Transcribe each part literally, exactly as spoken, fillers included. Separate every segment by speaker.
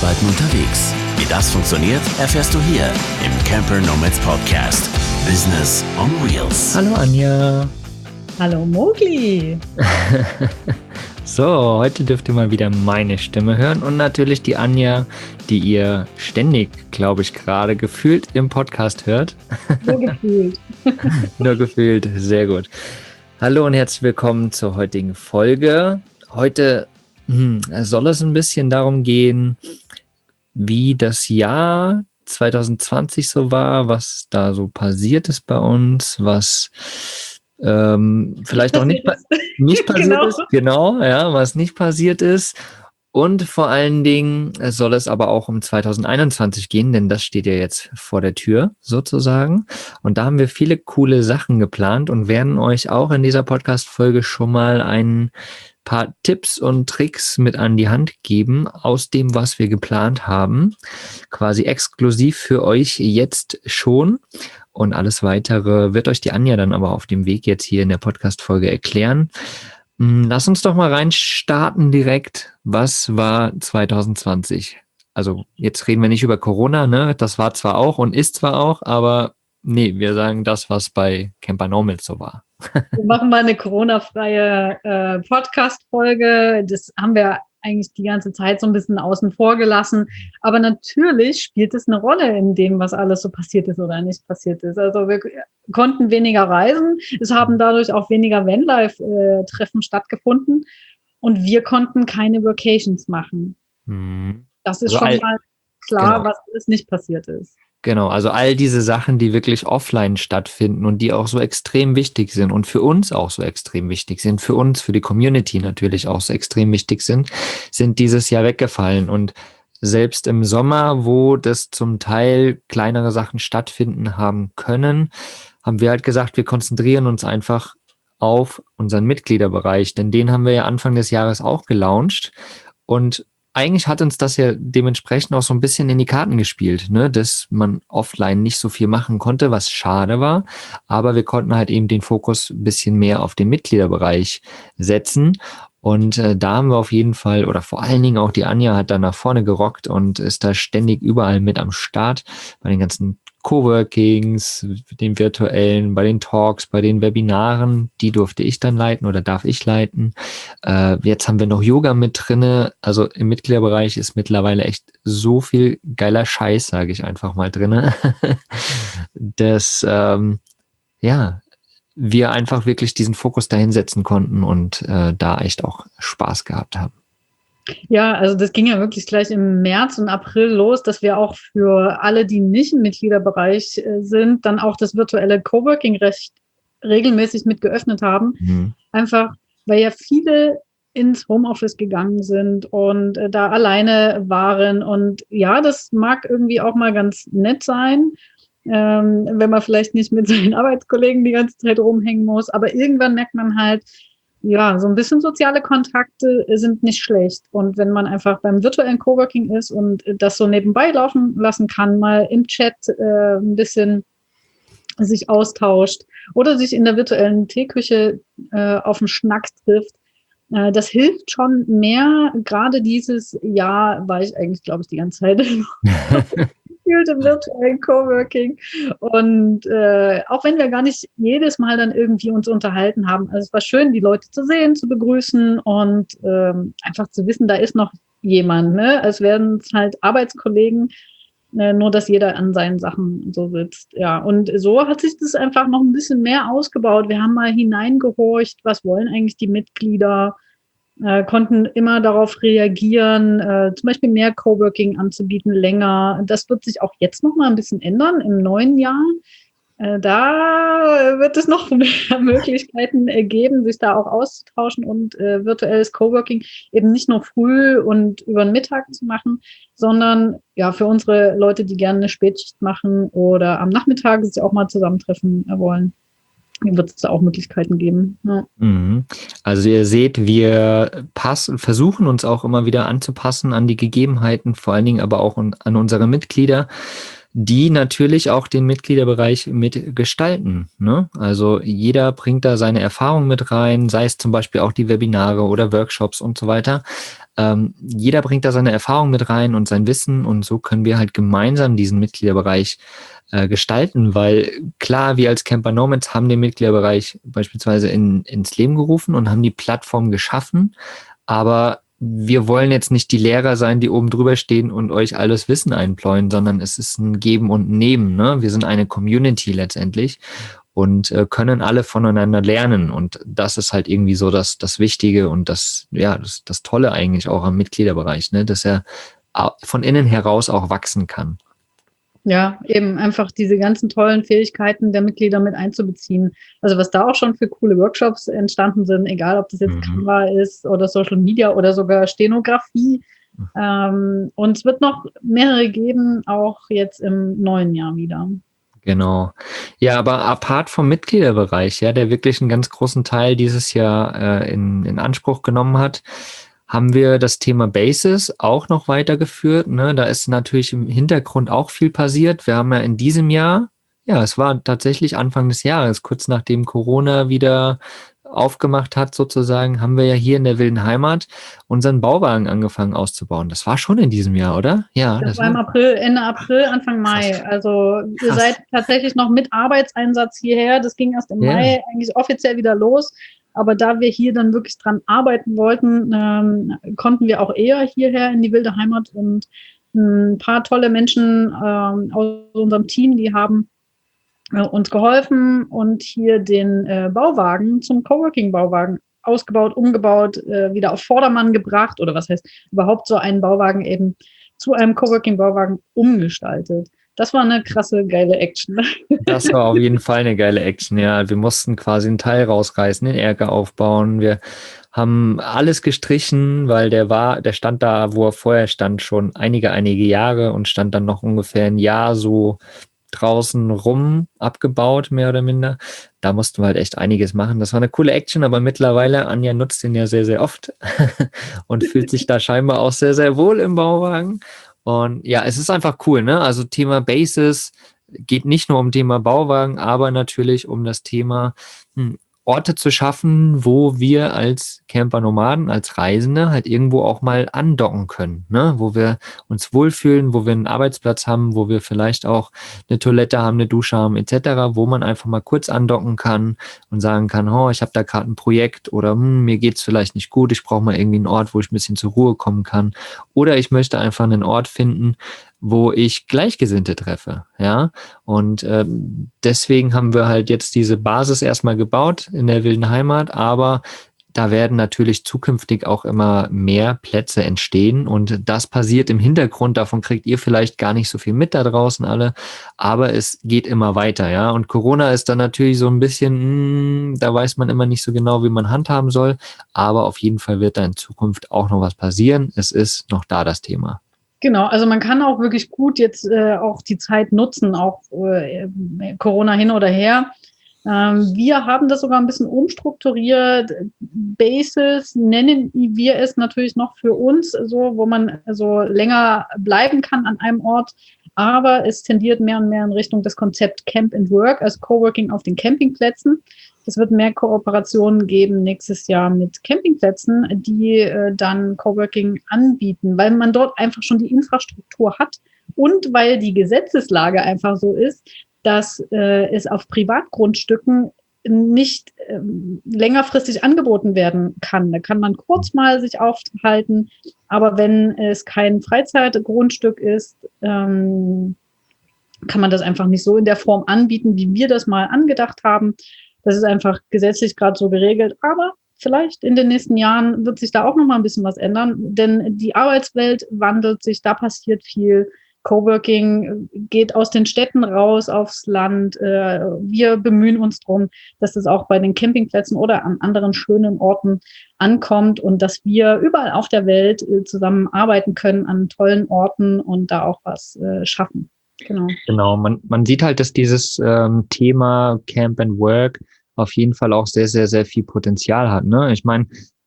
Speaker 1: Arbeiten unterwegs. Wie das funktioniert, erfährst du hier im Camper Nomads Podcast. Business on Wheels.
Speaker 2: Hallo Anja.
Speaker 3: Hallo Mowgli.
Speaker 2: So, heute dürft ihr mal wieder meine Stimme hören und natürlich die Anja, die ihr ständig, glaube ich, gerade gefühlt im Podcast hört.
Speaker 3: Nur gefühlt.
Speaker 2: Nur gefühlt, sehr gut. Hallo und herzlich willkommen zur heutigen Folge. Heute hm, soll es ein bisschen darum gehen, wie das Jahr zwanzig zwanzig so war, was da so passiert ist bei uns, was ähm, vielleicht auch nicht, nicht passiert
Speaker 3: Genau.
Speaker 2: ist, genau, ja, was nicht passiert ist. Und vor allen Dingen soll es aber auch um zwanzig einundzwanzig gehen, denn das steht ja jetzt vor der Tür sozusagen. Und da haben wir viele coole Sachen geplant und werden euch auch in dieser Podcast-Folge schon mal ein paar Tipps und Tricks mit an die Hand geben aus dem, was wir geplant haben. Quasi exklusiv für euch jetzt schon. Und alles Weitere wird euch die Anja dann aber auf dem Weg jetzt hier in der Podcast-Folge erklären. Lass uns doch mal reinstarten direkt. Was war zwanzig zwanzig? Also jetzt reden wir nicht über Corona, ne? Das war zwar auch und ist zwar auch, aber nee, wir sagen das, was bei Camper Nomads so war.
Speaker 3: Wir machen mal eine Corona-freie äh, Podcast-Folge. Das haben wir eigentlich die ganze Zeit so ein bisschen außen vor gelassen. Aber natürlich spielt es eine Rolle in dem, was alles so passiert ist oder nicht passiert ist. Also wir konnten weniger reisen. Es haben dadurch auch weniger Vanlife-Treffen stattgefunden. Und wir konnten keine Vacations machen.
Speaker 2: Hm.
Speaker 3: Das ist
Speaker 2: Also
Speaker 3: schon
Speaker 2: all,
Speaker 3: mal klar,
Speaker 2: genau.
Speaker 3: was alles nicht passiert ist.
Speaker 2: Genau, also all diese Sachen, die wirklich offline stattfinden und die auch so extrem wichtig sind und für uns auch so extrem wichtig sind, für uns, für die Community natürlich auch so extrem wichtig sind, sind dieses Jahr weggefallen. Und selbst im Sommer, wo das zum Teil kleinere Sachen stattfinden haben können, haben wir halt gesagt, wir konzentrieren uns einfach auf unseren Mitgliederbereich, denn den haben wir ja Anfang des Jahres auch gelauncht und eigentlich hat uns das ja dementsprechend auch so ein bisschen in die Karten gespielt, ne, dass man offline nicht so viel machen konnte, was schade war, aber wir konnten halt eben den Fokus ein bisschen mehr auf den Mitgliederbereich setzen und äh, da haben wir auf jeden Fall, oder vor allen Dingen auch die Anja hat da nach vorne gerockt und ist da ständig überall mit am Start, bei den ganzen Coworkings, den virtuellen, bei den Talks, bei den Webinaren, die durfte ich dann leiten oder darf ich leiten. Äh, jetzt haben wir noch Yoga mit drinne, also im Mitgliederbereich ist mittlerweile echt so viel geiler Scheiß, sage ich einfach mal drinne, dass ähm, ja wir einfach wirklich diesen Fokus dahin setzen konnten und äh, da echt auch Spaß gehabt haben.
Speaker 3: Ja, also das ging ja wirklich gleich im März und April los, dass wir auch für alle, die nicht im Mitgliederbereich äh, sind, dann auch das virtuelle Coworking recht regelmäßig mit geöffnet haben. Mhm. Einfach, weil ja viele ins Homeoffice gegangen sind und äh, da alleine waren. Und ja, das mag irgendwie auch mal ganz nett sein, ähm, wenn man vielleicht nicht mit seinen Arbeitskollegen die ganze Zeit rumhängen muss. Aber irgendwann merkt man halt, ja, so ein bisschen soziale Kontakte sind nicht schlecht. Und wenn man einfach beim virtuellen Coworking ist und das so nebenbei laufen lassen kann, mal im Chat äh, ein bisschen sich austauscht oder sich in der virtuellen Teeküche äh, auf den Schnack trifft, äh, das hilft schon mehr. Gerade dieses Jahr war ich eigentlich, glaube ich, die ganze Zeit gefühlt im virtuellen Coworking. Und äh, auch wenn wir gar nicht jedes Mal dann irgendwie uns unterhalten haben, also es war schön, die Leute zu sehen, zu begrüßen und ähm, einfach zu wissen, da ist noch jemand, ne? Als wären es halt Arbeitskollegen, äh, nur dass jeder an seinen Sachen so sitzt. Ja, und so hat sich das einfach noch ein bisschen mehr ausgebaut. Wir haben mal hineingehorcht, was wollen eigentlich die Mitglieder? Äh, konnten immer darauf reagieren, äh, zum Beispiel mehr Coworking anzubieten, länger. Das wird sich auch jetzt noch mal ein bisschen ändern im neuen Jahr. Äh, da wird es noch mehr Möglichkeiten geben, sich da auch auszutauschen und äh, virtuelles Coworking eben nicht nur früh und über den Mittag zu machen, sondern ja für unsere Leute, die gerne eine Spätschicht machen oder am Nachmittag sich auch mal zusammentreffen wollen. Wird es da auch Möglichkeiten geben. Ja.
Speaker 2: Also ihr seht, wir passen, versuchen uns auch immer wieder anzupassen an die Gegebenheiten, vor allen Dingen aber auch an unsere Mitglieder. die natürlich auch den Mitgliederbereich mitgestalten, ne? Also jeder bringt da seine Erfahrung mit rein, sei es zum Beispiel auch die Webinare oder Workshops und so weiter. Ähm, jeder bringt da seine Erfahrung mit rein und sein Wissen und so können wir halt gemeinsam diesen Mitgliederbereich äh, gestalten, weil klar, wir als Camper Nomads haben den Mitgliederbereich beispielsweise in, ins Leben gerufen und haben die Plattform geschaffen, aber wir wollen jetzt nicht die Lehrer sein, die oben drüber stehen und euch alles Wissen einpläuen, sondern es ist ein Geben und Nehmen, ne? Wir sind eine Community letztendlich und äh, können alle voneinander lernen. Und das ist halt irgendwie so das, das Wichtige und das, ja, das, das Tolle eigentlich auch am Mitgliederbereich, ne? Dass er von innen heraus auch wachsen kann.
Speaker 3: Ja, eben einfach diese ganzen tollen Fähigkeiten der Mitglieder mit einzubeziehen. Also was da auch schon für coole Workshops entstanden sind, egal ob das jetzt mhm. Canva ist oder Social Media oder sogar Stenografie. Mhm. Ähm, und es wird noch mehrere geben, auch jetzt im neuen Jahr wieder.
Speaker 2: Genau. Ja, aber apart vom Mitgliederbereich, ja, der wirklich einen ganz großen Teil dieses Jahr äh, in, in Anspruch genommen hat, haben wir das Thema Basis auch noch weitergeführt. Ne? Da ist natürlich im Hintergrund auch viel passiert. Wir haben ja in diesem Jahr, ja, es war tatsächlich Anfang des Jahres, kurz nachdem Corona wieder aufgemacht hat sozusagen, haben wir ja hier in der wilden Heimat unseren Bauwagen angefangen auszubauen. Das war schon in diesem Jahr, oder? Ja.
Speaker 3: Das, das war im April, Ende April, Anfang Mai. Krass. Also ihr Krass. seid tatsächlich noch mit Arbeitseinsatz hierher. Das ging erst im ja. Mai eigentlich offiziell wieder los. Aber da wir hier dann wirklich dran arbeiten wollten, ähm, konnten wir auch eher hierher in die wilde Heimat und ein paar tolle Menschen ähm, aus unserem Team, die haben äh, uns geholfen und hier den äh, Bauwagen zum Coworking-Bauwagen ausgebaut, umgebaut, äh, wieder auf Vordermann gebracht oder was heißt überhaupt so einen Bauwagen eben zu einem Coworking-Bauwagen umgestaltet. Das war eine krasse, geile Action.
Speaker 2: Das war auf jeden Fall eine geile Action, ja. Wir mussten quasi einen Teil rausreißen, den Erker aufbauen. Wir haben alles gestrichen, weil der war, der stand da, wo er vorher stand, schon einige, einige Jahre und stand dann noch ungefähr ein Jahr so draußen rum abgebaut, mehr oder minder. Da mussten wir halt echt einiges machen. Das war eine coole Action, aber mittlerweile, Anja nutzt den ja sehr, sehr oft und fühlt sich da scheinbar auch sehr, sehr wohl im Bauwagen. Und ja, es ist einfach cool, ne? Also Thema Basis geht nicht nur um Thema Bauwagen, aber natürlich um das Thema hm, Orte zu schaffen, wo wir als Camper-Nomaden, als Reisende halt irgendwo auch mal andocken können, ne? Wo wir uns wohlfühlen, wo wir einen Arbeitsplatz haben, wo wir vielleicht auch eine Toilette haben, eine Dusche haben et cetera, wo man einfach mal kurz andocken kann und sagen kann, oh, ich habe da gerade ein Projekt oder hm, mir geht's vielleicht nicht gut, ich brauche mal irgendwie einen Ort, wo ich ein bisschen zur Ruhe kommen kann. Oder ich möchte einfach einen Ort finden, wo ich Gleichgesinnte treffe, ja, und ähm, deswegen haben wir halt jetzt diese Basis erstmal gebaut in der wilden Heimat, aber da werden natürlich zukünftig auch immer mehr Plätze entstehen und das passiert im Hintergrund, davon kriegt ihr vielleicht gar nicht so viel mit da draußen alle, aber es geht immer weiter, ja, und Corona ist dann natürlich so ein bisschen, mh, da weiß man immer nicht so genau, wie man handhaben soll, aber auf jeden Fall wird da in Zukunft auch noch was passieren, es ist noch da das Thema.
Speaker 3: Genau, also man kann auch wirklich gut jetzt äh, auch die Zeit nutzen, auch äh, Corona hin oder her. Ähm, wir haben das sogar ein bisschen umstrukturiert. Basis nennen wir es natürlich noch für uns, so wo man so länger bleiben kann an einem Ort. Aber es tendiert mehr und mehr in Richtung das Konzept Camp and Work, also Coworking auf den Campingplätzen. Es wird mehr Kooperationen geben nächstes Jahr mit Campingplätzen, die äh, dann Coworking anbieten, weil man dort einfach schon die Infrastruktur hat und weil die Gesetzeslage einfach so ist, dass äh, es auf Privatgrundstücken nicht äh, längerfristig angeboten werden kann. Da kann man kurz mal sich aufhalten, aber wenn es kein Freizeitgrundstück ist, ähm, kann man das einfach nicht so in der Form anbieten, wie wir das mal angedacht haben. Das ist einfach gesetzlich gerade so geregelt, aber vielleicht in den nächsten Jahren wird sich da auch noch mal ein bisschen was ändern, denn die Arbeitswelt wandelt sich, da passiert viel. Coworking geht aus den Städten raus aufs Land. Wir bemühen uns darum, dass das auch bei den Campingplätzen oder an anderen schönen Orten ankommt und dass wir überall auf der Welt zusammen arbeiten können an tollen Orten und da auch was schaffen. Genau.
Speaker 2: Genau, man, man sieht halt, dass dieses ähm, Thema Camp and Work auf jeden Fall auch sehr, sehr, sehr viel Potenzial hat. Ne? Ich meine,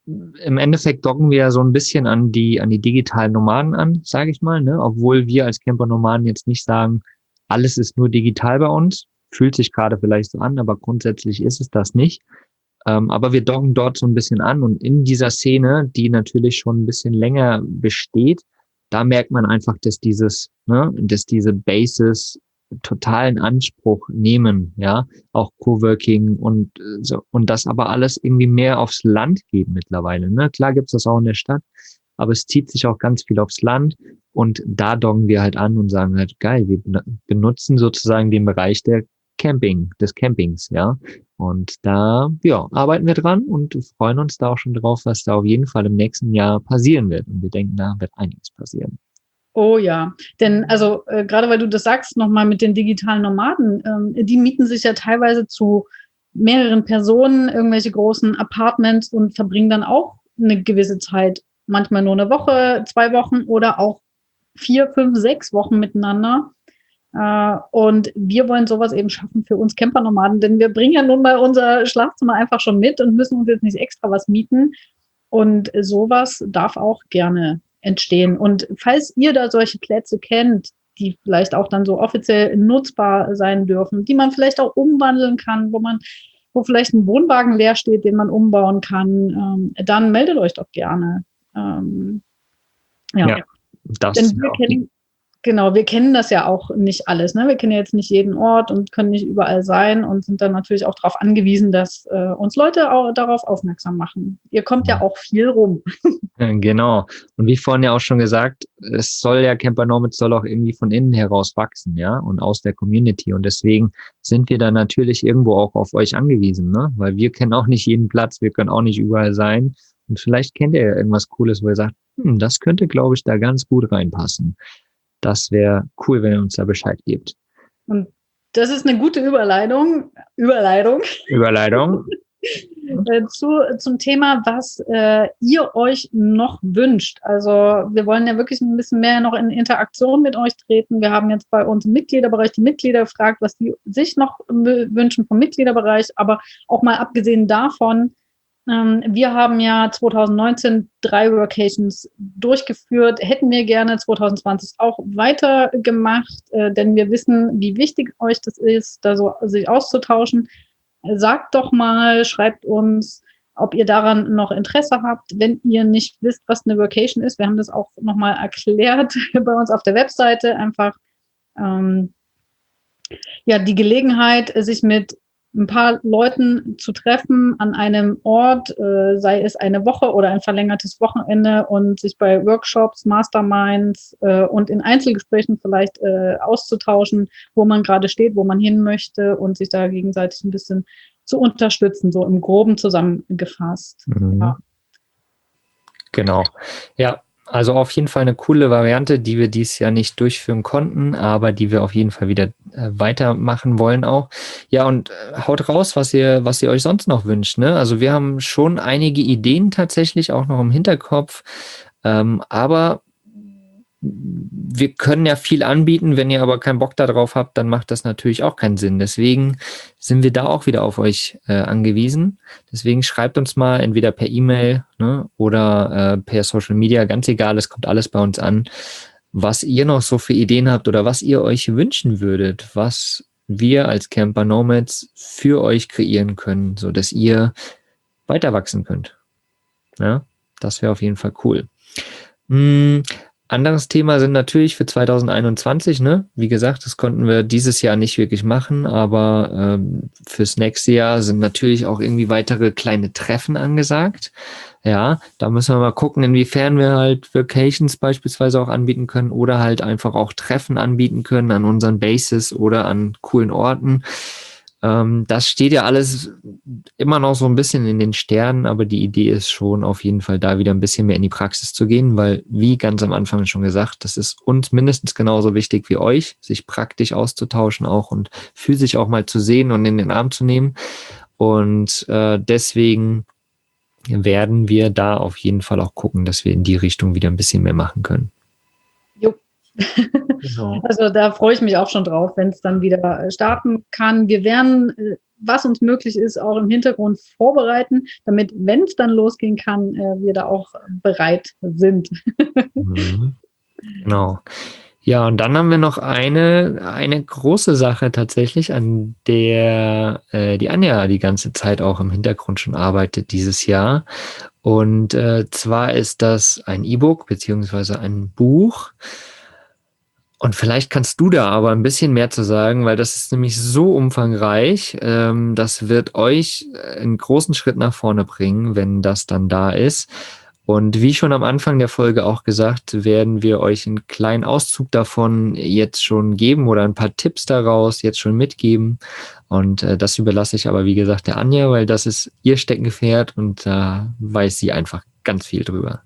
Speaker 2: im Endeffekt docken wir ja so ein bisschen an die, an die digitalen Nomaden an, sage ich mal, ne? Obwohl wir als Camper-Nomaden jetzt nicht sagen, alles ist nur digital bei uns. Fühlt sich gerade vielleicht so an, aber grundsätzlich ist es das nicht. Ähm, aber wir docken dort so ein bisschen an und in dieser Szene, die natürlich schon ein bisschen länger besteht, da merkt man einfach, dass dieses, ne, dass diese Bases totalen Anspruch nehmen, ja, auch Coworking und äh, so, und das aber alles irgendwie mehr aufs Land geht mittlerweile, ne? Klar gibt's das auch in der Stadt, aber es zieht sich auch ganz viel aufs Land und da docken wir halt an und sagen halt, geil, wir benutzen sozusagen den Bereich der Camping, des Campings, ja. Und da, ja, arbeiten wir dran und freuen uns da auch schon drauf, was da auf jeden Fall im nächsten Jahr passieren wird. Und wir denken, da wird einiges passieren.
Speaker 3: Oh ja, denn also äh, gerade weil du das sagst, nochmal mit den digitalen Nomaden, ähm, die mieten sich ja teilweise zu mehreren Personen irgendwelche großen Apartments und verbringen dann auch eine gewisse Zeit, manchmal nur eine Woche, zwei Wochen oder auch vier, fünf, sechs Wochen miteinander. Uh, und wir wollen sowas eben schaffen für uns Campernomaden, denn wir bringen ja nun mal unser Schlafzimmer einfach schon mit und müssen uns jetzt nicht extra was mieten. Und sowas darf auch gerne entstehen. Und falls ihr da solche Plätze kennt, die vielleicht auch dann so offiziell nutzbar sein dürfen, die man vielleicht auch umwandeln kann, wo man, wo vielleicht ein Wohnwagen leer steht, den man umbauen kann, ähm, dann meldet euch doch gerne. Ähm, ja. ja,
Speaker 2: das
Speaker 3: denn wir kennen Genau, wir kennen das ja auch nicht alles. Ne? Wir kennen ja jetzt nicht jeden Ort und können nicht überall sein und sind dann natürlich auch darauf angewiesen, dass äh, uns Leute auch darauf aufmerksam machen. Ihr kommt ja auch viel rum.
Speaker 2: Genau. Und wie vorhin ja auch schon gesagt, es soll ja Camper Nomads soll auch irgendwie von innen heraus wachsen, ja, und aus der Community. Und deswegen sind wir da natürlich irgendwo auch auf euch angewiesen, ne? Weil wir kennen auch nicht jeden Platz, wir können auch nicht überall sein. Und vielleicht kennt ihr ja irgendwas Cooles, wo ihr sagt, hm, das könnte, glaube ich, da ganz gut reinpassen. Das wäre cool, wenn ihr uns da Bescheid gebt.
Speaker 3: Und das ist eine gute Überleitung. Überleitung.
Speaker 2: Überleitung.
Speaker 3: Zu, zum Thema, was äh, ihr euch noch wünscht. Also wir wollen ja wirklich ein bisschen mehr noch in Interaktion mit euch treten. Wir haben jetzt bei uns im Mitgliederbereich die Mitglieder gefragt, was die sich noch wünschen vom Mitgliederbereich. Aber auch mal abgesehen davon, wir haben ja zwanzig neunzehn drei Workations durchgeführt, hätten wir gerne zwanzig zwanzig auch weitergemacht, äh, denn wir wissen, wie wichtig euch das ist, da so sich auszutauschen. Sagt doch mal, schreibt uns, ob ihr daran noch Interesse habt. Wenn ihr nicht wisst, was eine Workation ist, wir haben das auch nochmal erklärt bei uns auf der Webseite, einfach ähm, ja die Gelegenheit, sich mit ein paar Leuten zu treffen an einem Ort, äh, sei es eine Woche oder ein verlängertes Wochenende und sich bei Workshops, Masterminds äh, und in Einzelgesprächen vielleicht äh, auszutauschen, wo man gerade steht, wo man hin möchte und sich da gegenseitig ein bisschen zu unterstützen, so im Groben zusammengefasst.
Speaker 2: Mhm.
Speaker 3: Ja.
Speaker 2: Genau. Ja. Also auf jeden Fall eine coole Variante, die wir dieses Jahr nicht durchführen konnten, aber die wir auf jeden Fall wieder äh, weitermachen wollen auch. Ja, und äh, haut raus, was ihr, was ihr euch sonst noch wünscht, ne? Also wir haben schon einige Ideen tatsächlich auch noch im Hinterkopf, ähm, aber wir können ja viel anbieten. Wenn ihr aber keinen Bock darauf habt, dann macht das natürlich auch keinen Sinn. Deswegen sind wir da auch wieder auf euch äh, angewiesen. Deswegen schreibt uns mal entweder per E-Mail, ne, oder äh, per Social Media, ganz egal, es kommt alles bei uns an, was ihr noch so für Ideen habt oder was ihr euch wünschen würdet, was wir als Camper Nomads für euch kreieren können, so dass ihr weiter wachsen könnt. Ja, das wäre auf jeden Fall cool. Hm, Anderes Thema sind natürlich für zwanzig einundzwanzig, ne? Wie gesagt, das konnten wir dieses Jahr nicht wirklich machen, aber ähm, fürs nächste Jahr sind natürlich auch irgendwie weitere kleine Treffen angesagt. Ja, da müssen wir mal gucken, inwiefern wir halt Vacations beispielsweise auch anbieten können oder halt einfach auch Treffen anbieten können an unseren Bases oder an coolen Orten. Ähm, das steht ja alles immer noch so ein bisschen in den Sternen, aber die Idee ist schon auf jeden Fall da wieder ein bisschen mehr in die Praxis zu gehen, weil, wie ganz am Anfang schon gesagt, das ist uns mindestens genauso wichtig wie euch, sich praktisch auszutauschen auch und physisch auch mal zu sehen und in den Arm zu nehmen. Und äh, deswegen werden wir da auf jeden Fall auch gucken, dass wir in die Richtung wieder ein bisschen mehr machen können.
Speaker 3: Jo. Genau. Also da freue ich mich auch schon drauf, wenn es dann wieder starten kann. Wir werden was uns möglich ist, auch im Hintergrund vorbereiten, damit, wenn es dann losgehen kann, äh, wir da auch bereit sind.
Speaker 2: Mhm. Genau. Ja, und dann haben wir noch eine, eine große Sache tatsächlich, an der äh, die Anja die ganze Zeit auch im Hintergrund schon arbeitet dieses Jahr. Und äh, zwar ist das ein E-Book beziehungsweise ein Buch. Und vielleicht kannst du da aber ein bisschen mehr zu sagen, weil das ist nämlich so umfangreich. Ähm, das wird euch einen großen Schritt nach vorne bringen, wenn das dann da ist. Und wie schon am Anfang der Folge auch gesagt, werden wir euch einen kleinen Auszug davon jetzt schon geben oder ein paar Tipps daraus jetzt schon mitgeben. Und äh, das überlasse ich aber, wie gesagt, der Anja, weil das ist ihr Steckenpferd und da äh, weiß sie einfach ganz viel drüber.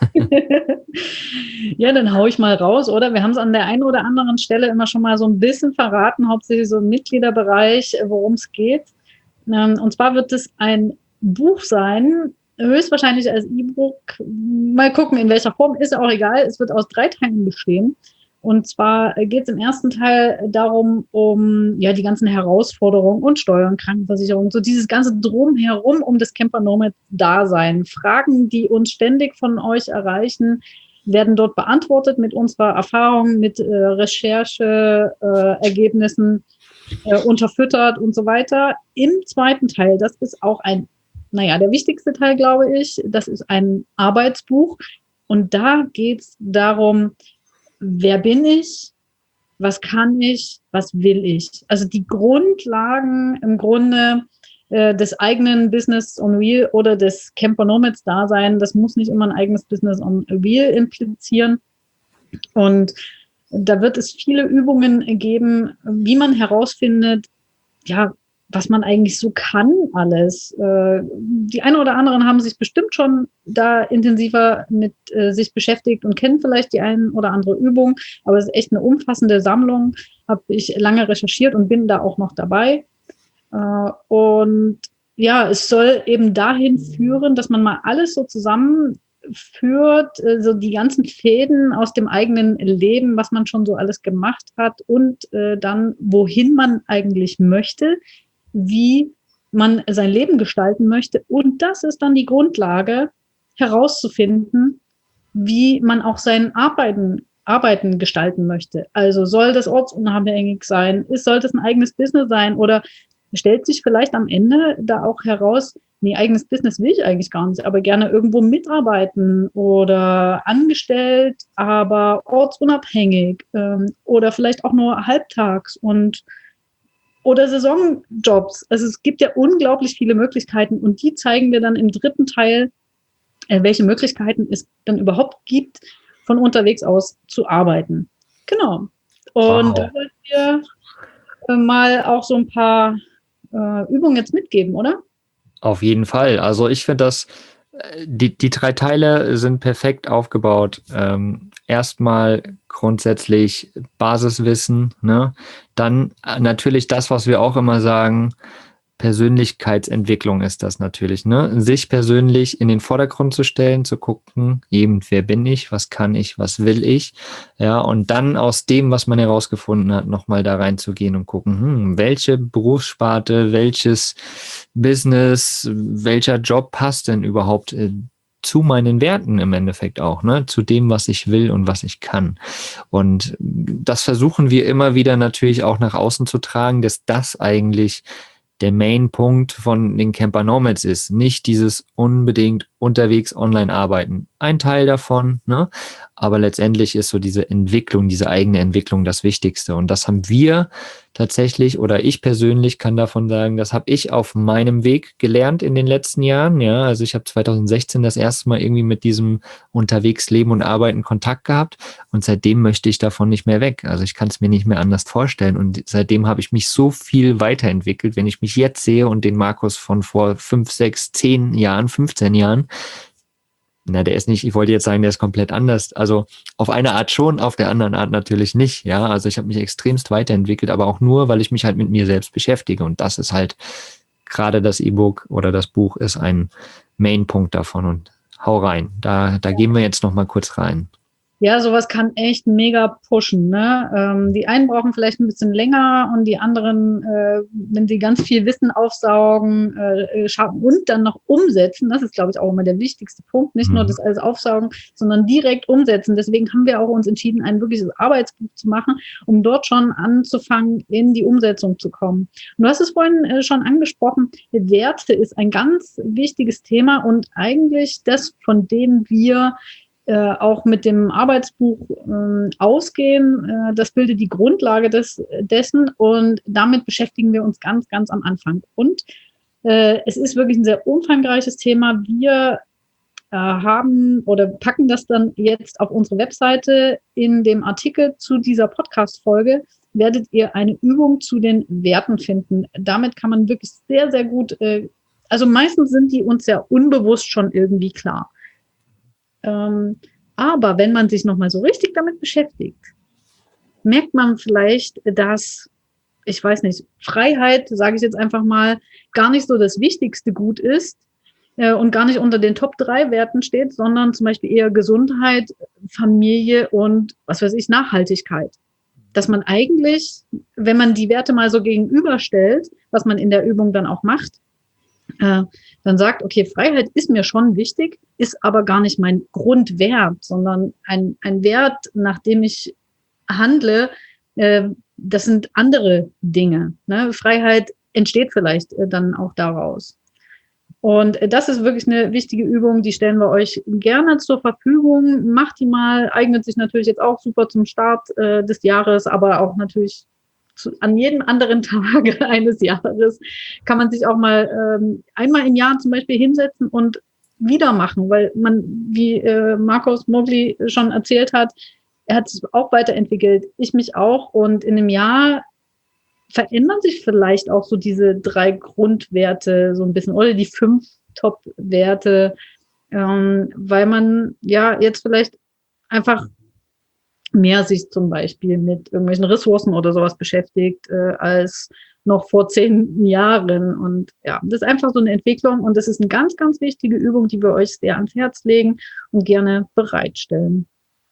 Speaker 3: Ja, dann hau ich mal raus, oder? Wir haben es an der einen oder anderen Stelle immer schon mal so ein bisschen verraten, hauptsächlich so im Mitgliederbereich, worum es geht. Und zwar wird es ein Buch sein, höchstwahrscheinlich als E-Book. Mal gucken, in welcher Form, ist auch egal. Es wird aus drei Teilen bestehen. Und zwar geht es im ersten Teil darum, um ja die ganzen Herausforderungen und Steuern, Krankenversicherung, so dieses ganze Drumherum um das Camper Nomad-Dasein. Fragen, die uns ständig von euch erreichen, werden dort beantwortet mit unserer Erfahrung, mit äh, Recherche-Ergebnissen äh, unterfüttert und so weiter. Im zweiten Teil, das ist auch ein, naja, der wichtigste Teil, glaube ich, das ist ein Arbeitsbuch. Und da geht es darum, wer bin ich, was kann ich, was will ich. Also die Grundlagen im Grunde äh, des eigenen Business on Wheel oder des Camper Nomads Dasein, das muss nicht immer ein eigenes Business on Wheel implizieren. Und da wird es viele Übungen geben, wie man herausfindet, ja, was man eigentlich so kann alles. Äh, die einen oder anderen haben sich bestimmt schon da intensiver mit äh, sich beschäftigt und kennen vielleicht die eine oder andere Übung, aber es ist echt eine umfassende Sammlung, habe ich lange recherchiert und bin da auch noch dabei. Äh, und ja, es soll eben dahin führen, dass man mal alles so zusammenführt, äh, so die ganzen Fäden aus dem eigenen Leben, was man schon so alles gemacht hat und äh, dann, wohin man eigentlich möchte, wie man sein Leben gestalten möchte. Und das ist dann die Grundlage, herauszufinden, wie man auch sein Arbeiten, Arbeiten gestalten möchte. Also soll das ortsunabhängig sein? Ist, soll das ein eigenes Business sein? Oder stellt sich vielleicht am Ende da auch heraus, nee, eigenes Business will ich eigentlich gar nicht, aber gerne irgendwo mitarbeiten oder angestellt, aber ortsunabhängig ähm, oder vielleicht auch nur halbtags und oder Saisonjobs. Also es gibt ja unglaublich viele Möglichkeiten und die zeigen wir dann im dritten Teil, äh, welche Möglichkeiten es dann überhaupt gibt, von unterwegs aus zu arbeiten. Genau. Und wow. Da wollen wir äh, mal auch so ein paar äh, Übungen jetzt mitgeben, oder?
Speaker 2: Auf jeden Fall. Also ich finde das, die, die drei Teile sind perfekt aufgebaut. Ähm, erstmal grundsätzlich Basiswissen, ne? Dann natürlich das, was wir auch immer sagen, Persönlichkeitsentwicklung ist das natürlich, ne? Sich persönlich in den Vordergrund zu stellen, zu gucken, eben, wer bin ich, was kann ich, was will ich, ja, und dann aus dem, was man herausgefunden hat, nochmal da reinzugehen und gucken, hm, welche Berufssparte, welches Business, welcher Job passt denn überhaupt äh, zu meinen Werten im Endeffekt auch, ne, zu dem, was ich will und was ich kann. Und das versuchen wir immer wieder natürlich auch nach außen zu tragen, dass das eigentlich der Main-Punkt von den Camper Nomads ist. Nicht dieses unbedingt unterwegs online arbeiten. Ein Teil davon, ne? Aber letztendlich ist so diese Entwicklung, diese eigene Entwicklung das Wichtigste. Und das haben wir tatsächlich, oder ich persönlich kann davon sagen, das habe ich auf meinem Weg gelernt in den letzten Jahren. Ja, also ich habe zwanzig sechzehn das erste Mal irgendwie mit diesem unterwegs Leben und Arbeiten Kontakt gehabt und seitdem möchte ich davon nicht mehr weg. Also ich kann es mir nicht mehr anders vorstellen und seitdem habe ich mich so viel weiterentwickelt. Wenn ich mich jetzt sehe und den Markus von vor fünf, sechs, zehn Jahren, fünfzehn Jahren, na, der ist nicht, ich wollte jetzt sagen, der ist komplett anders. Also auf eine Art schon, auf der anderen Art natürlich nicht. Ja, also ich habe mich extremst weiterentwickelt, aber auch nur, weil ich mich halt mit mir selbst beschäftige. Und das ist halt gerade das E-Book oder das Buch ist ein Main-Punkt davon. Und hau rein. Da, da gehen wir jetzt noch mal kurz rein.
Speaker 3: Ja, sowas kann echt mega pushen, ne? Ähm, die einen brauchen vielleicht ein bisschen länger und die anderen, äh, wenn sie ganz viel Wissen aufsaugen äh, schaffen und dann noch umsetzen, das ist, glaube ich, auch immer der wichtigste Punkt, nicht
Speaker 2: Mhm.
Speaker 3: nur das alles aufsaugen, sondern direkt umsetzen. Deswegen haben wir auch uns entschieden, ein wirkliches Arbeitsbuch zu machen, um dort schon anzufangen, in die Umsetzung zu kommen. Und du hast es vorhin äh, schon angesprochen, Werte ist ein ganz wichtiges Thema und eigentlich das, von dem wir Äh, auch mit dem Arbeitsbuch äh, ausgehen. Äh, das bildet die Grundlage des, dessen und damit beschäftigen wir uns ganz, ganz am Anfang. Und äh, es ist wirklich ein sehr umfangreiches Thema. Wir äh, haben oder packen das dann jetzt auf unsere Webseite. In dem Artikel zu dieser Podcast-Folge werdet ihr eine Übung zu den Werten finden. Damit kann man wirklich sehr, sehr gut, äh, also meistens sind die uns ja unbewusst schon irgendwie klar. Ähm, aber wenn man sich nochmal so richtig damit beschäftigt, merkt man vielleicht, dass, ich weiß nicht, Freiheit, sage ich jetzt einfach mal, gar nicht so das wichtigste Gut ist äh, und gar nicht unter den Top drei Werten steht, sondern zum Beispiel eher Gesundheit, Familie und, was weiß ich, Nachhaltigkeit. Dass man eigentlich, wenn man die Werte mal so gegenüberstellt, was man in der Übung dann auch macht, äh, dann sagt, okay, Freiheit ist mir schon wichtig, ist aber gar nicht mein Grundwert, sondern ein, ein Wert, nach dem ich handle, äh, das sind andere Dinge. Ne? Freiheit entsteht vielleicht äh, dann auch daraus. Und äh, das ist wirklich eine wichtige Übung, die stellen wir euch gerne zur Verfügung. Macht die mal, eignet sich natürlich jetzt auch super zum Start äh, des Jahres, aber auch natürlich zu, an jedem anderen Tag eines Jahres kann man sich auch mal ähm, einmal im Jahr zum Beispiel hinsetzen und wieder machen, weil man, wie äh, Markus Mogli schon erzählt hat, er hat sich auch weiterentwickelt, ich mich auch, und in einem Jahr verändern sich vielleicht auch so diese drei Grundwerte so ein bisschen oder die fünf Top-Werte, ähm, weil man ja jetzt vielleicht einfach mehr sich zum Beispiel mit irgendwelchen Ressourcen oder sowas beschäftigt, äh, als noch vor zehn Jahren. Und ja, das ist einfach so eine Entwicklung und das ist eine ganz, ganz wichtige Übung, die wir euch sehr ans Herz legen und gerne bereitstellen.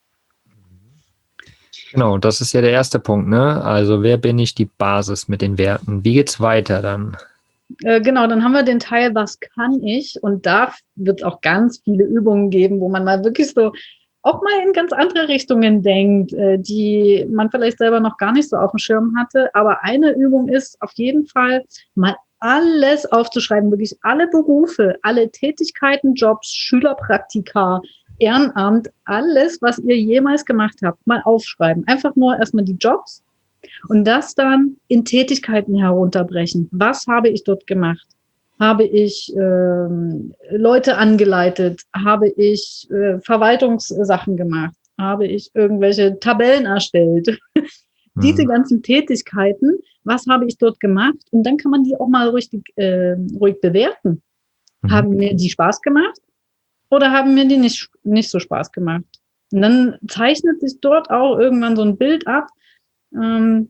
Speaker 2: Genau, das ist ja der erste Punkt, ne? Also wer bin ich, die Basis mit den Werten? Wie geht's weiter dann?
Speaker 3: Äh, genau, dann haben wir den Teil, was kann ich? Und da wird es auch ganz viele Übungen geben, wo man mal wirklich so auch mal in ganz andere Richtungen denkt, äh, die man vielleicht selber noch gar nicht so auf dem Schirm hatte. Aber eine Übung ist auf jeden Fall mal alles aufzuschreiben, wirklich alle Berufe, alle Tätigkeiten, Jobs, Schülerpraktika, Ehrenamt, alles, was ihr jemals gemacht habt, mal aufschreiben. Einfach nur erstmal die Jobs und das dann in Tätigkeiten herunterbrechen. Was habe ich dort gemacht? Habe ich ähm, Leute angeleitet? Habe ich äh, Verwaltungssachen gemacht? Habe ich irgendwelche Tabellen erstellt? Mhm. Diese ganzen Tätigkeiten, was habe ich dort gemacht? Und dann kann man die auch mal ruhig, äh, ruhig bewerten. Mhm. Haben mir die Spaß gemacht oder haben mir die nicht, nicht so Spaß gemacht? Und dann zeichnet sich dort auch irgendwann so ein Bild ab, ähm,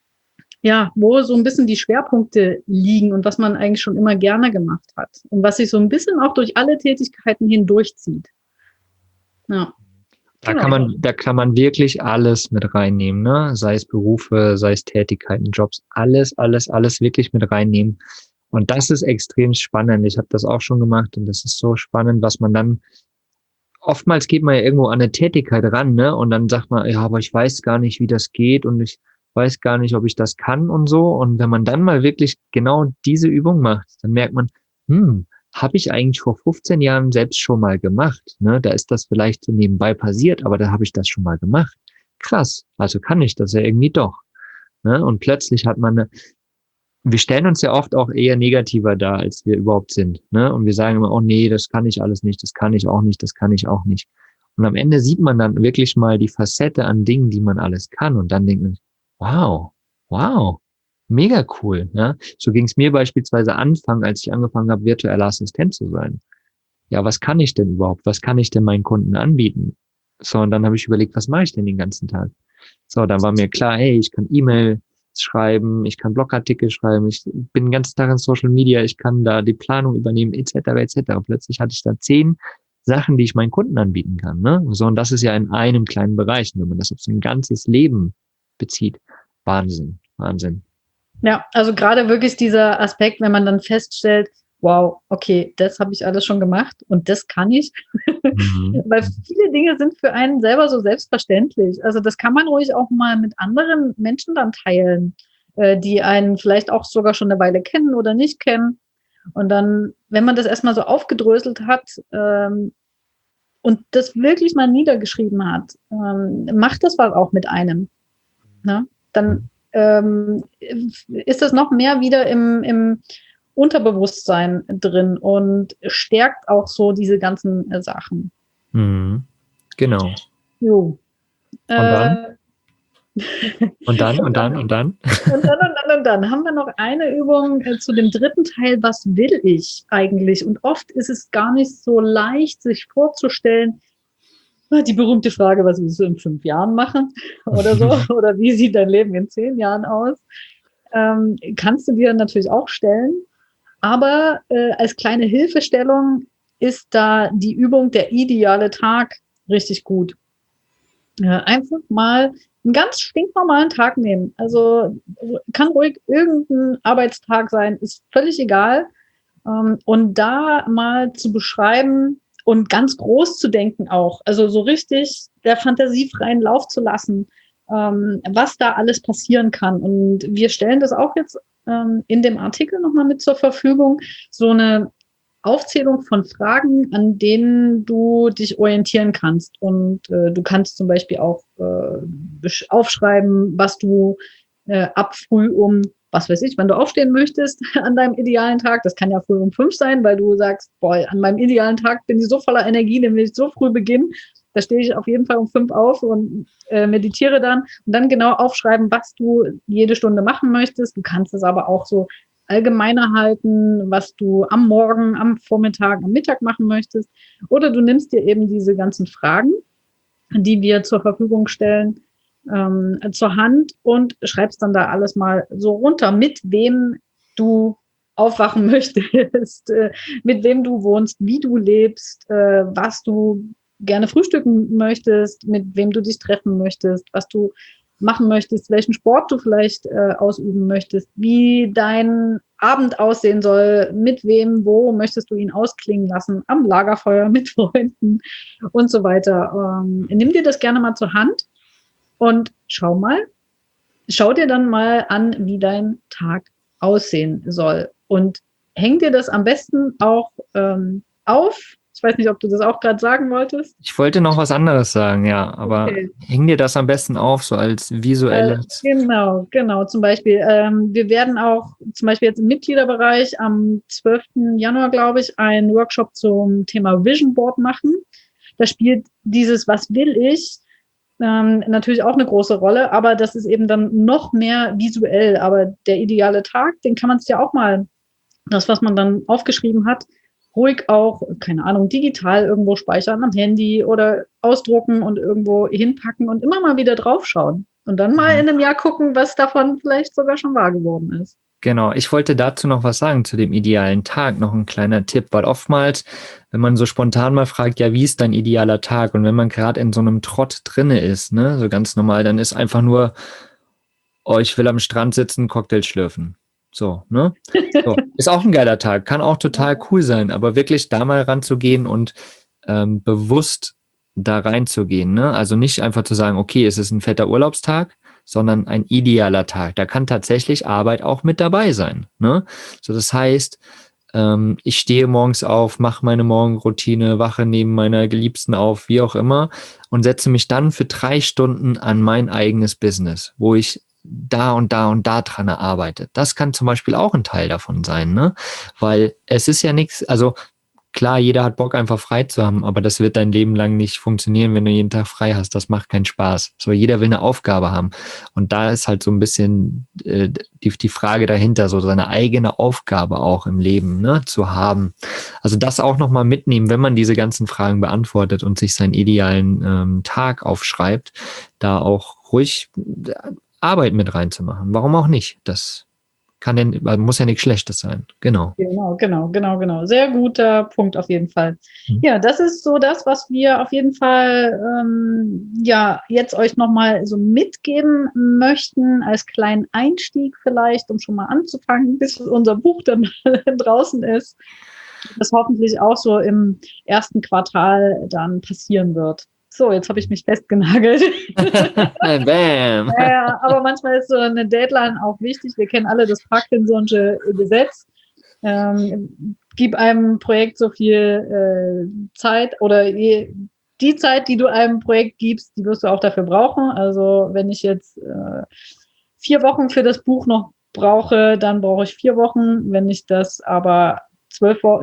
Speaker 3: ja, wo so ein bisschen die Schwerpunkte liegen und was man eigentlich schon immer gerne gemacht hat und was sich so ein bisschen auch durch alle Tätigkeiten hindurchzieht. Ja.
Speaker 2: Da kann man, da kann man wirklich alles mit reinnehmen, ne? Sei es Berufe, sei es Tätigkeiten, Jobs, alles, alles, alles wirklich mit reinnehmen. Und das ist extrem spannend. Ich habe das auch schon gemacht und das ist so spannend, was man dann, oftmals geht man ja irgendwo an eine Tätigkeit ran, ne? Und dann sagt man, ja, aber ich weiß gar nicht, wie das geht und ich weiß gar nicht, ob ich das kann und so. Und wenn man dann mal wirklich genau diese Übung macht, dann merkt man, hm, habe ich eigentlich vor fünfzehn Jahren selbst schon mal gemacht. Ne? Da ist das vielleicht so nebenbei passiert, aber da habe ich das schon mal gemacht. Krass, also kann ich das ja irgendwie doch. Ne? Und plötzlich hat man eine, wir stellen uns ja oft auch eher negativer dar, als wir überhaupt sind. Ne? Und wir sagen immer, oh nee, das kann ich alles nicht, das kann ich auch nicht, das kann ich auch nicht. Und am Ende sieht man dann wirklich mal die Facette an Dingen, die man alles kann. Und dann denkt man, wow, wow, mega cool. Ne? So ging es mir beispielsweise Anfang, als ich angefangen habe, virtueller Assistent zu sein. Ja, was kann ich denn überhaupt? Was kann ich denn meinen Kunden anbieten? So, und dann habe ich überlegt, was mache ich denn den ganzen Tag? So, dann war mir klar, hey, ich kann E-Mail schreiben, ich kann Blogartikel schreiben, ich bin den ganzen Tag in Social Media, ich kann da die Planung übernehmen, et cetera, et cetera. Plötzlich hatte ich da zehn Sachen, die ich meinen Kunden anbieten kann, ne? So, und das ist ja in einem kleinen Bereich. Und wenn man das auf so ein ganzes Leben bezieht, Wahnsinn, Wahnsinn.
Speaker 3: Ja, also gerade wirklich dieser Aspekt, wenn man dann feststellt, wow, okay, das habe ich alles schon gemacht und das kann ich.
Speaker 2: Mhm.
Speaker 3: Weil viele Dinge sind für einen selber so selbstverständlich. Also das kann man ruhig auch mal mit anderen Menschen dann teilen, äh, die einen vielleicht auch sogar schon eine Weile kennen oder nicht kennen. Und dann, wenn man das erstmal so aufgedröselt hat ähm, und das wirklich mal niedergeschrieben hat, ähm, macht das was auch mit einem. Ne? Dann ähm, ist das noch mehr wieder im, im Unterbewusstsein drin und stärkt auch so diese ganzen äh, Sachen.
Speaker 2: Mhm. Genau.
Speaker 3: Jo.
Speaker 2: Und dann?
Speaker 3: Äh,
Speaker 2: Und dann, und dann, und dann?
Speaker 3: Und dann, und dann, und dann haben wir noch eine Übung äh, zu dem dritten Teil. Was will ich eigentlich? Und oft ist es gar nicht so leicht, sich vorzustellen, die berühmte Frage, was willst du in fünf Jahren machen oder so? Oder wie sieht dein Leben in zehn Jahren aus? Ähm, kannst du dir natürlich auch stellen. Aber äh, als kleine Hilfestellung ist da die Übung der ideale Tag richtig gut. Äh, einfach mal einen ganz stinknormalen Tag nehmen. Also kann ruhig irgendein Arbeitstag sein, ist völlig egal. Ähm, und da mal zu beschreiben und ganz groß zu denken auch. Also so richtig der Fantasie freien Lauf zu lassen, ähm, was da alles passieren kann. Und wir stellen das auch jetzt ähm, in dem Artikel nochmal mit zur Verfügung. So eine Aufzählung von Fragen, an denen du dich orientieren kannst. Und äh, du kannst zum Beispiel auch äh, aufschreiben, was du äh, ab früh um, was weiß ich, wenn du aufstehen möchtest an deinem idealen Tag. Das kann ja früh um fünf sein, weil du sagst, boah, an meinem idealen Tag bin ich so voller Energie, den will ich so früh beginnen. Da stehe ich auf jeden Fall um fünf auf und äh, meditiere dann. Und dann genau aufschreiben, was du jede Stunde machen möchtest. Du kannst es aber auch so allgemeiner halten, was du am Morgen, am Vormittag, am Mittag machen möchtest. Oder du nimmst dir eben diese ganzen Fragen, die wir zur Verfügung stellen, ähm, zur Hand und schreibst dann da alles mal so runter, mit wem du aufwachen möchtest, äh, mit wem du wohnst, wie du lebst, äh, was du gerne frühstücken möchtest, mit wem du dich treffen möchtest, was du machen möchtest, welchen Sport du vielleicht äh, ausüben möchtest, wie dein Abend aussehen soll, mit wem, wo möchtest du ihn ausklingen lassen, am Lagerfeuer, mit Freunden und so weiter. Ähm, nimm dir das gerne mal zur Hand und schau mal, schau dir dann mal an, wie dein Tag aussehen soll und häng dir das am besten auch ähm, auf. Ich weiß nicht, ob du das auch gerade sagen wolltest.
Speaker 2: Ich wollte noch was anderes sagen, ja, aber
Speaker 3: Okay.
Speaker 2: häng dir das am besten auf, so als visuelles.
Speaker 3: Äh, genau, genau. Zum Beispiel, ähm, wir werden auch zum Beispiel jetzt im Mitgliederbereich am zwölften Januar, glaube ich, einen Workshop zum Thema Vision Board machen. Da spielt dieses Was will ich ähm, natürlich auch eine große Rolle, aber das ist eben dann noch mehr visuell. Aber der ideale Tag, den kann man sich ja auch mal, das, was man dann aufgeschrieben hat, ruhig auch, keine Ahnung, digital irgendwo speichern am Handy oder ausdrucken und irgendwo hinpacken und immer mal wieder draufschauen. Und dann mal in einem Jahr gucken, was davon vielleicht sogar schon wahr geworden ist.
Speaker 2: Genau, ich wollte dazu noch was sagen, zu dem idealen Tag, noch ein kleiner Tipp, weil oftmals, wenn man so spontan mal fragt, ja, wie ist dein idealer Tag? Und wenn man gerade in so einem Trott drinne ist, ne, so ganz normal, dann ist einfach nur, oh, ich will am Strand sitzen, Cocktail schlürfen. So, ne? So, ist auch ein geiler Tag, kann auch total cool sein, aber wirklich da mal ranzugehen und ähm, bewusst da reinzugehen, ne? Also nicht einfach zu sagen, okay, es ist ein fetter Urlaubstag, sondern ein idealer Tag. Da kann tatsächlich Arbeit auch mit dabei sein, ne? So, das heißt, ähm, ich stehe morgens auf, mache meine Morgenroutine, wache neben meiner Geliebsten auf, wie auch immer, und setze mich dann für drei Stunden an mein eigenes Business, wo ich da und da und da dran arbeite. Das kann zum Beispiel auch ein Teil davon sein, ne? Weil es ist ja nichts, also klar, jeder hat Bock, einfach frei zu haben, aber das wird dein Leben lang nicht funktionieren, wenn du jeden Tag frei hast. Das macht keinen Spaß. So, jeder will eine Aufgabe haben. Und da ist halt so ein bisschen äh, die, die Frage dahinter, so seine eigene Aufgabe auch im Leben, ne, zu haben. Also das auch nochmal mitnehmen, wenn man diese ganzen Fragen beantwortet und sich seinen idealen ähm, Tag aufschreibt, da auch ruhig Arbeit mit reinzumachen. Warum auch nicht? Das kann denn, muss ja nichts Schlechtes sein. Genau.
Speaker 3: Genau, genau, genau, genau. Sehr guter Punkt auf jeden Fall.
Speaker 2: Mhm.
Speaker 3: Ja, das ist so das, was wir auf jeden Fall ähm, ja jetzt euch nochmal so mitgeben möchten, als kleinen Einstieg vielleicht, um schon mal anzufangen, bis unser Buch dann draußen ist, das hoffentlich auch so im ersten Quartal dann passieren wird. So, jetzt habe ich mich festgenagelt.
Speaker 2: Bam!
Speaker 3: Ja, aber manchmal ist so eine Deadline auch wichtig. Wir kennen alle das Parkinson'sche Gesetz. Ähm, gib einem Projekt so viel äh, Zeit oder je, die Zeit, die du einem Projekt gibst, die wirst du auch dafür brauchen. Also wenn ich jetzt äh, vier Wochen für das Buch noch brauche, dann brauche ich vier Wochen. Wenn ich das aber zwölf, Wo-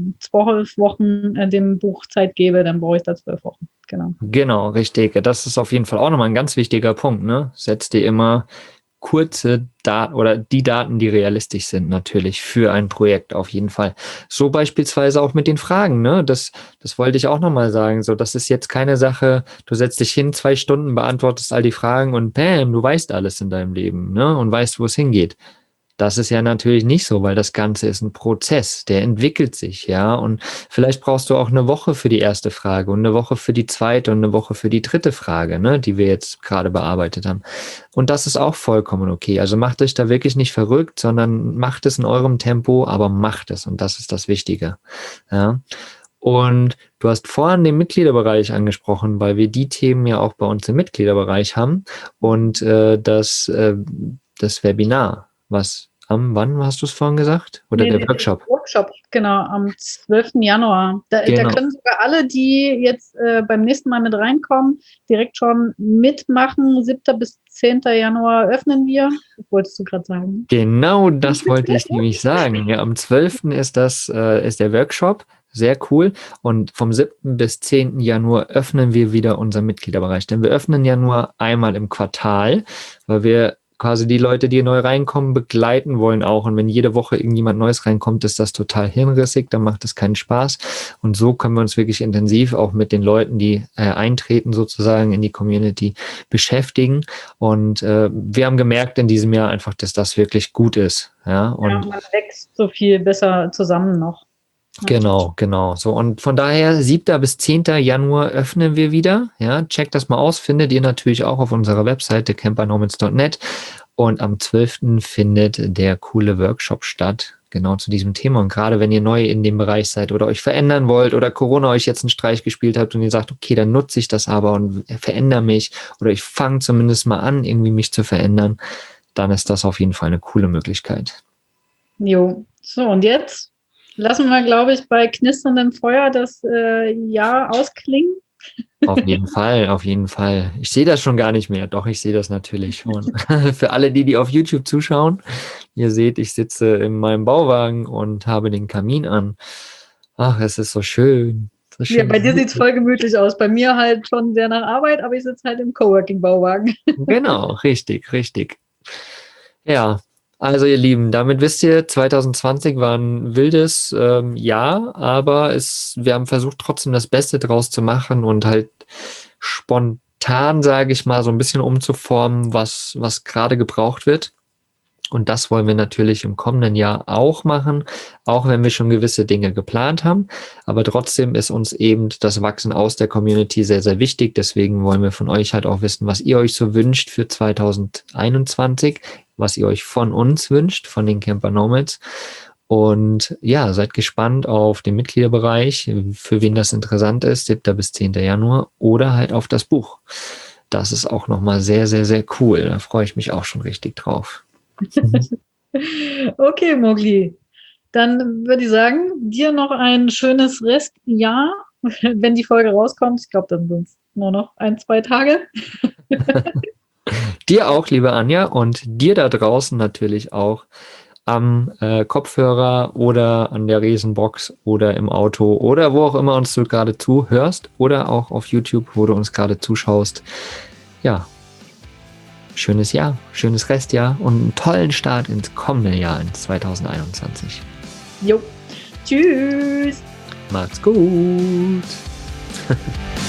Speaker 3: zwölf Wochen äh, dem Buch Zeit gebe, dann brauche ich da zwölf Wochen. Genau.
Speaker 2: Genau, richtig. Das ist auf jeden Fall auch nochmal ein ganz wichtiger Punkt, ne? Setz dir immer kurze Daten oder die Daten, die realistisch sind, natürlich für ein Projekt auf jeden Fall. So beispielsweise auch mit den Fragen, ne? Das, das wollte ich auch nochmal sagen. So, das ist jetzt keine Sache, du setzt dich hin, zwei Stunden, beantwortest all die Fragen und bam, du weißt alles in deinem Leben, ne? Und weißt, wo es hingeht. Das ist ja natürlich nicht so, weil das Ganze ist ein Prozess, der entwickelt sich, ja. Und vielleicht brauchst du auch eine Woche für die erste Frage und eine Woche für die zweite und eine Woche für die dritte Frage, ne, die wir jetzt gerade bearbeitet haben. Und das ist auch vollkommen okay. Also macht euch da wirklich nicht verrückt, sondern macht es in eurem Tempo, aber macht es. Und das ist das Wichtige, ja. Und du hast vorhin den Mitgliederbereich angesprochen, weil wir die Themen ja auch bei uns im Mitgliederbereich haben und äh, das, äh, das Webinar. Was, am, wann hast du es vorhin gesagt? Oder
Speaker 3: Nee,
Speaker 2: der
Speaker 3: nee,
Speaker 2: Workshop?
Speaker 3: Workshop, genau, am zwölften Januar. Da,
Speaker 2: Genau.
Speaker 3: da können sogar alle, die jetzt äh, beim nächsten Mal mit reinkommen, direkt schon mitmachen. siebten bis zehnten Januar öffnen wir. Das wolltest du gerade sagen.
Speaker 2: Genau das wollte ich nämlich sagen. Ja, am zwölften ist das, äh, ist der Workshop. Sehr cool. Und vom siebten bis zehnten Januar öffnen wir wieder unseren Mitgliederbereich. Denn wir öffnen ja nur einmal im Quartal, weil wir quasi die Leute, die neu reinkommen, begleiten wollen auch. Und wenn jede Woche irgendjemand Neues reinkommt, ist das total hirnrissig, dann macht es keinen Spaß. Und so können wir uns wirklich intensiv auch mit den Leuten, die äh, eintreten sozusagen in die Community, beschäftigen. Und äh, wir haben gemerkt in diesem Jahr einfach, dass das wirklich gut ist. Ja, und
Speaker 3: Ja, man wächst so viel besser zusammen noch.
Speaker 2: Genau, genau. So, und von daher, siebten bis zehnten Januar öffnen wir wieder. Ja, checkt das mal aus, findet ihr natürlich auch auf unserer Webseite camper nomads punkt net. Und am zwölften findet der coole Workshop statt, genau zu diesem Thema. Und gerade wenn ihr neu in dem Bereich seid oder euch verändern wollt oder Corona euch jetzt einen Streich gespielt habt und ihr sagt, okay, dann nutze ich das aber und verändere mich oder ich fange zumindest mal an, irgendwie mich zu verändern, dann ist das auf jeden Fall eine coole Möglichkeit.
Speaker 3: Jo, so und jetzt lassen wir, glaube ich, bei knisterndem Feuer das äh, Jahr ausklingen.
Speaker 2: Auf jeden Fall, auf jeden Fall. Ich sehe das schon gar nicht mehr. Doch, ich sehe das natürlich schon. Für alle, die, die auf YouTube zuschauen, ihr seht, ich sitze in meinem Bauwagen und habe den Kamin an. Ach, es ist so schön. So schön.
Speaker 3: Ja, bei dir sieht es voll gemütlich aus. Bei mir halt schon sehr nach Arbeit, aber ich sitze halt im Coworking-Bauwagen.
Speaker 2: Genau, richtig, richtig. Ja, also ihr Lieben, damit wisst ihr, zwanzig zwanzig war ein wildes ähm, Jahr, aber es, wir haben versucht, trotzdem das Beste draus zu machen und halt spontan, sage ich mal, so ein bisschen umzuformen, was, was gerade gebraucht wird. Und das wollen wir natürlich im kommenden Jahr auch machen, auch wenn wir schon gewisse Dinge geplant haben. Aber trotzdem ist uns eben das Wachsen aus der Community sehr, sehr wichtig. Deswegen wollen wir von euch halt auch wissen, was ihr euch so wünscht für zwanzig einundzwanzig, was ihr euch von uns wünscht, von den Camper Nomads. Und ja, seid gespannt auf den Mitgliederbereich, für wen das interessant ist, siebten bis zehnten Januar oder halt auf das Buch. Das ist auch nochmal sehr, sehr, sehr cool. Da freue ich mich auch schon richtig drauf.
Speaker 3: Okay, Mogli. Dann würde ich sagen, dir noch ein schönes Restjahr, wenn die Folge rauskommt. Ich glaube, dann sind es nur noch ein, zwei Tage.
Speaker 2: Dir auch, liebe Anja, und dir da draußen natürlich auch am äh, Kopfhörer oder an der Riesenbox oder im Auto oder wo auch immer uns du gerade zuhörst oder auch auf YouTube, wo du uns gerade zuschaust. Ja, schönes Jahr, schönes Restjahr und einen tollen Start ins kommende Jahr, in zwanzig einundzwanzig.
Speaker 3: Jo, tschüss.
Speaker 2: Macht's gut.